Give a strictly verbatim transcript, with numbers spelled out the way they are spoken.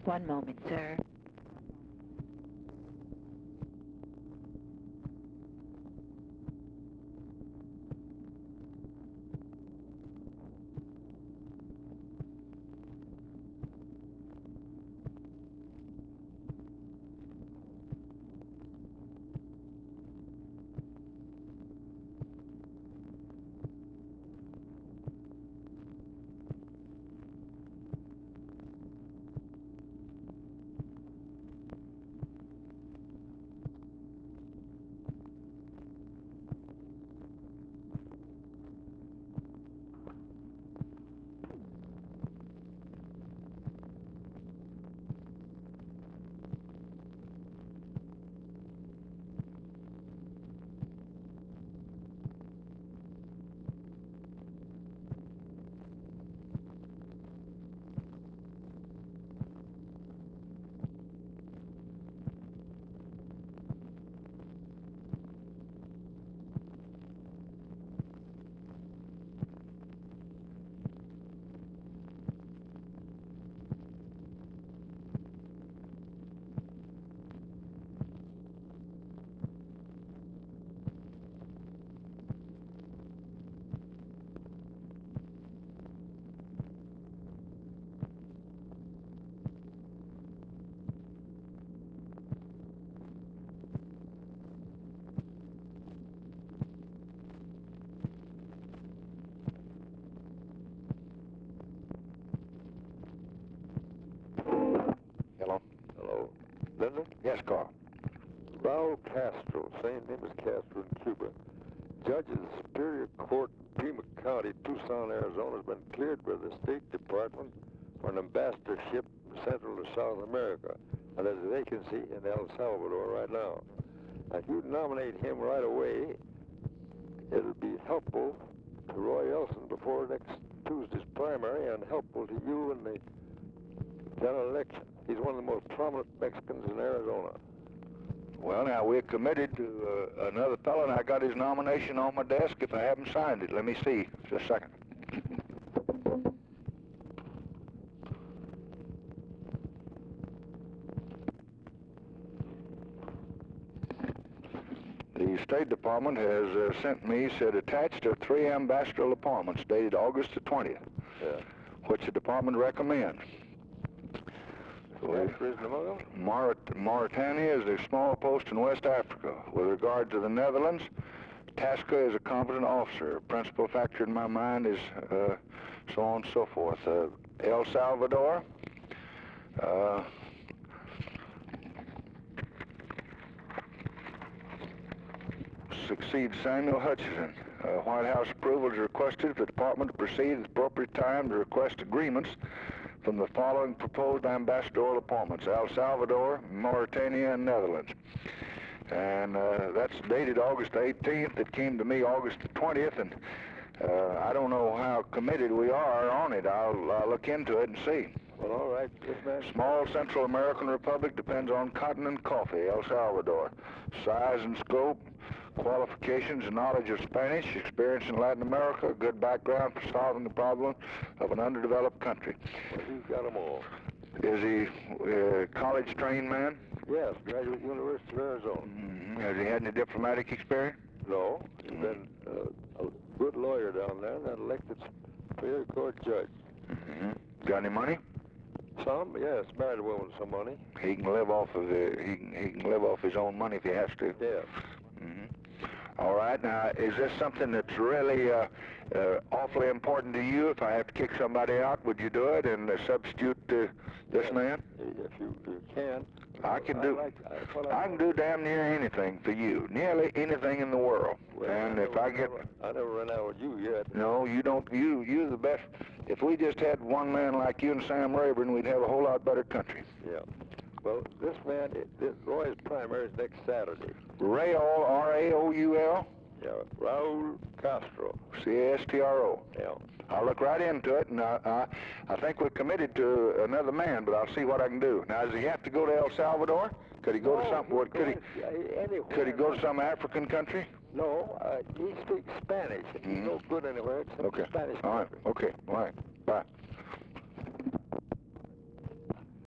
One moment, sir. Hello? Hello. Linda? Yes, Carl. Raul Castro, same name as Castro in Cuba. Judge of the Superior Court, Pima County, Tucson, Arizona, has been cleared by the State Department for an ambassadorship in Central to South America. And there's a vacancy in El Salvador right now. And if you nominate him right away, it'll be helpful to Roy Elson before next Tuesday's primary and helpful to you in the general election. He's one of the most prominent Mexicans in Arizona. Well, now, we're committed to uh, another fellow, and I got his nomination on my desk if I haven't signed it. Let me see. Just a second. The State Department has uh, sent me, said, attached are three ambassadorial appointments dated August the twentieth, Yeah. which the department recommends. Castro isn't among them? Maurit Mauritania is a small post in West Africa. With regard to the Netherlands, Tasca is a competent officer. Principal factor in my mind is uh, so on and so forth. Uh, El Salvador, uh, succeeds Samuel Hutchison. Uh, White House approval is requested for the department to proceed at the appropriate time to request agreements from the following proposed ambassadorial appointments: El Salvador, Mauritania, and Netherlands. And uh, that's dated August eighteenth. It came to me August the twentieth, and uh, I don't know how committed we are on it. I'll, I'll look into it and see. Well, all right. Yes, ma'am. Small Central American Republic depends on cotton and coffee, El Salvador. Size and scope, qualifications and knowledge of Spanish, experience in Latin America, good background for solving the problem of an underdeveloped country. Well, he's got them all. Is he a college-trained man? Yes, graduate University of Arizona. Mm-hmm. Has he had any diplomatic experience? No, he's been uh, a good lawyer down there and then elected Superior Court judge. Mm-hmm. Got any money? Some, yes, married a woman with some money. He can live off of the, he can, he can live off his own money if he has to. Yes. Mm-hmm. All right. Now, is this something that's really uh, uh, awfully important to you? If I have to kick somebody out, would you do it and uh, substitute uh, this Yes. man? If you, you can. I can do. I, like, I, well, I, I can do damn near anything for you, nearly anything in the world. well, and I if never, I get, never, I never run out with you yet. no, you don't. You, you're the best. If we just had one man like you and Sam Rayburn, we'd have a whole lot better country. Yeah. Well, this man, this Roy's primary is next Saturday. Raul, R A O U L, Yeah, Raul Castro. C A S T R O. Yeah. I'll look right into it, and I, I, I think we're committed to another man, but I'll see what I can do. Now, does he have to go to El Salvador? Could he go no, to some? What could he? Yeah, anywhere. Could he go to some African country? No, uh, he speaks Spanish. He's Mhm. no good anywhere except Okay. Spanish. All right. country. Okay. All right. Bye.